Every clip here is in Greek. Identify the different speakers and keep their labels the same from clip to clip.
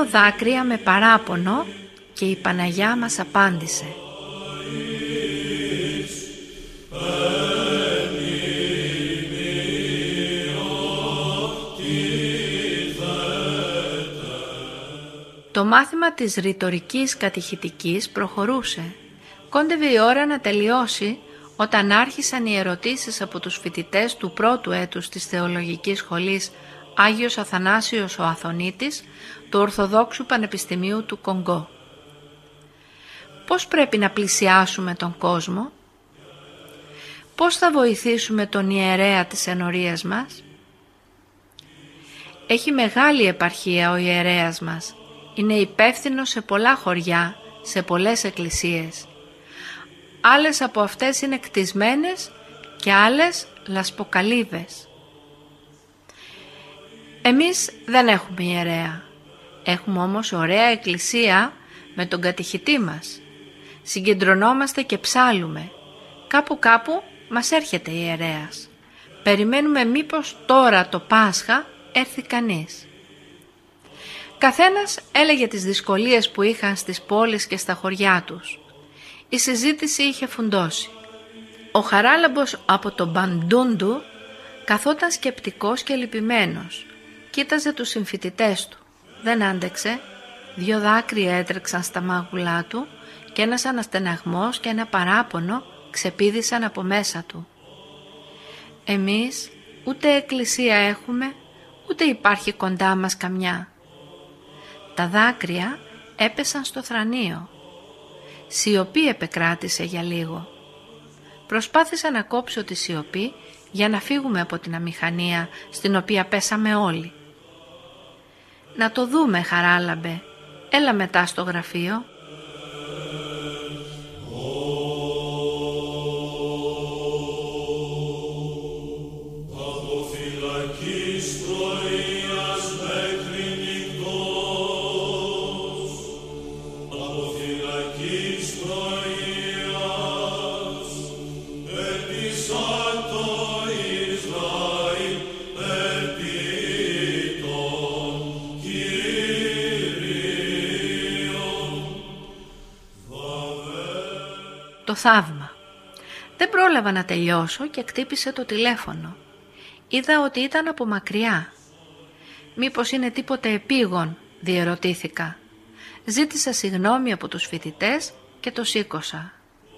Speaker 1: 2 δάκρυα με παράπονο και η Παναγιά μας απάντησε. Το μάθημα της ρητορικής κατηχητικής προχωρούσε. Κόντευε η ώρα να τελειώσει όταν άρχισαν οι ερωτήσεις από τους φοιτητές του πρώτου έτους της Θεολογικής Σχολής Άγιος Αθανάσιος ο Αθωνίτης του Ορθοδόξου Πανεπιστημίου του Κονγκό. Πώς πρέπει να πλησιάσουμε τον κόσμο? Πώς θα βοηθήσουμε τον ιερέα της ενορίας μας? Έχει μεγάλη επαρχία ο ιερέας μας. Είναι υπεύθυνος σε πολλά χωριά, σε πολλές εκκλησίες. Άλλες από αυτές είναι κτισμένες και άλλες λασποκαλύβες. Εμείς δεν έχουμε ιερέα. Έχουμε όμως ωραία εκκλησία με τον κατηχητή μας. Συγκεντρωνόμαστε και ψάλουμε. Κάπου μας έρχεται ιερέας. Περιμένουμε μήπως τώρα το Πάσχα έρθει κανείς. Καθένας έλεγε τις δυσκολίες που είχαν στις πόλεις και στα χωριά τους. Η συζήτηση είχε φουντώσει. Ο Χαράλαμπος από το Μπαντούντου καθόταν σκεπτικός και λυπημένος. Κοίταζε τους συμφοιτητές του. Δεν άντεξε. 2 δάκρυα έτρεξαν στα μάγουλά του και ένας αναστεναγμός και ένα παράπονο ξεπήδησαν από μέσα του. Εμείς ούτε εκκλησία έχουμε, ούτε υπάρχει κοντά μας καμιά. Τα δάκρυα έπεσαν στο θρανείο. Σιωπή επεκράτησε για λίγο. Προσπάθησα να κόψω τη σιωπή για να φύγουμε από την αμηχανία στην οποία πέσαμε όλοι. «Να το δούμε, Χαράλαμπε, έλα μετά στο γραφείο». Το θαύμα. Δεν πρόλαβα να τελειώσω και χτύπησε το τηλέφωνο. Είδα ότι ήταν από μακριά. «Μήπως είναι τίποτε επίγον?» διερωτήθηκα. Ζήτησα συγγνώμη από τους φοιτητές και το σήκωσα.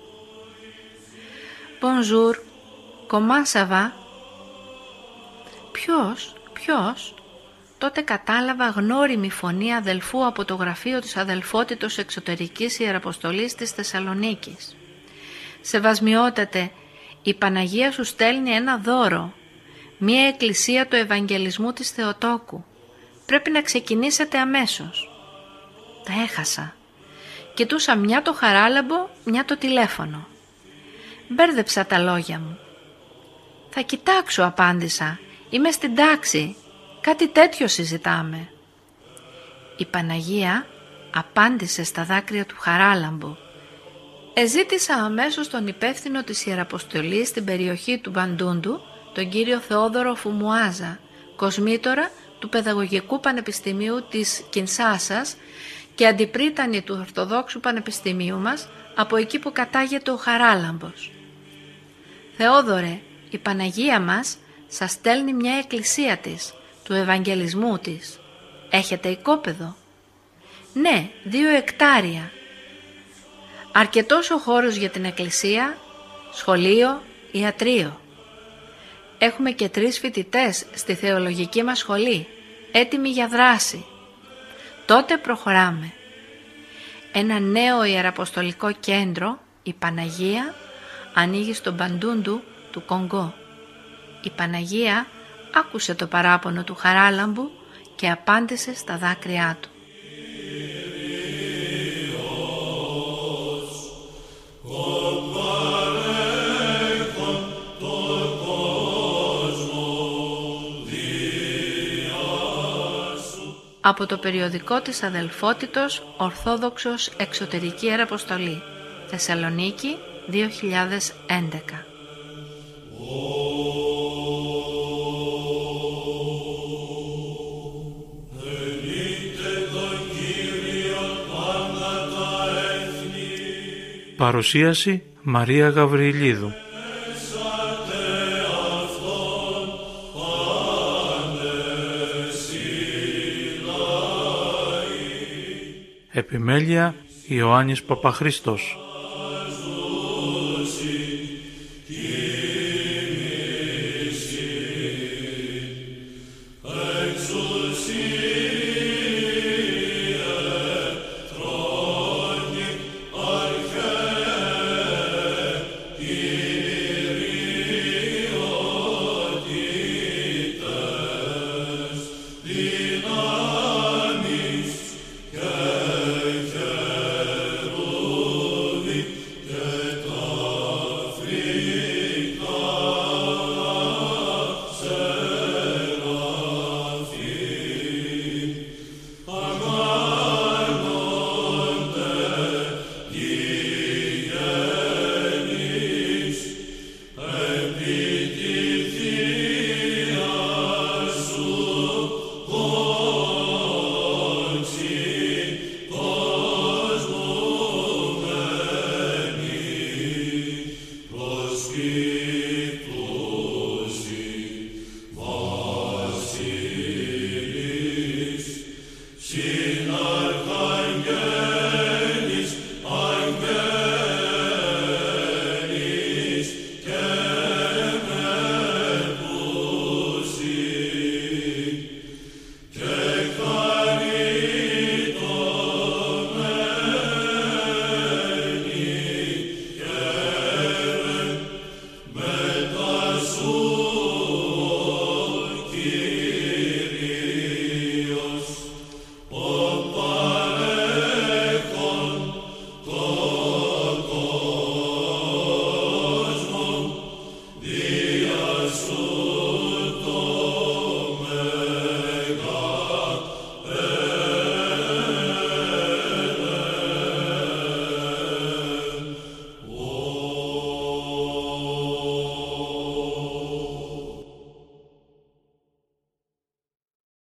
Speaker 1: «Bonjour, comment ça va?» Ποιος? Τότε κατάλαβα γνώριμη φωνή αδελφού από το γραφείο της Αδελφότητος Εξωτερικής Ιεραποστολής της Θεσσαλονίκης. «Σεβασμιότατε, η Παναγία σου στέλνει ένα δώρο, μία εκκλησία του Ευαγγελισμού της Θεοτόκου. Πρέπει να ξεκινήσετε αμέσως». Τα έχασα. Κοιτούσα μια το Χαράλαμπο, μια το τηλέφωνο. Μπέρδεψα τα λόγια μου. «Θα κοιτάξω», απάντησα. «Είμαι στην τάξη. Κάτι τέτοιο συζητάμε». Η Παναγία απάντησε στα δάκρυα του Χαράλαμπου. Εζήτησα αμέσως τον υπεύθυνο της Ιεραποστολής στην περιοχή του Μπαντούντου, τον κύριο Θεόδωρο Φουμουάζα, κοσμήτορα του Παιδαγωγικού Πανεπιστημίου της Κινσάσας και αντιπρίτανη του Ορθοδόξου Πανεπιστημίου μας, από εκεί που κατάγεται ο Χαράλαμπος. «Θεόδωρε, η Παναγία μας σας στέλνει μια εκκλησία της, του Ευαγγελισμού της. Έχετε οικόπεδο?» «Ναι, 2 εκτάρια. Αρκετός ο χώρος για την εκκλησία, σχολείο, ιατρείο. Έχουμε και 3 φοιτητές στη θεολογική μας σχολή, έτοιμοι για δράση. Τότε προχωράμε. Ένα νέο ιεραποστολικό κέντρο, η Παναγία, ανοίγει στο Μπαντούντου του Κονγκό. Η Παναγία άκουσε το παράπονο του Χαράλαμπου και απάντησε στα δάκρυά του. Από το περιοδικό της Αδελφότητος Ορθόδοξος Εξωτερική Ιεραποστολή, Θεσσαλονίκη, 2011.
Speaker 2: Παρουσίαση Μαρία Γαβριλίδου. Επιμέλεια Ιωάννης Παπαχρήστος.
Speaker 3: Dios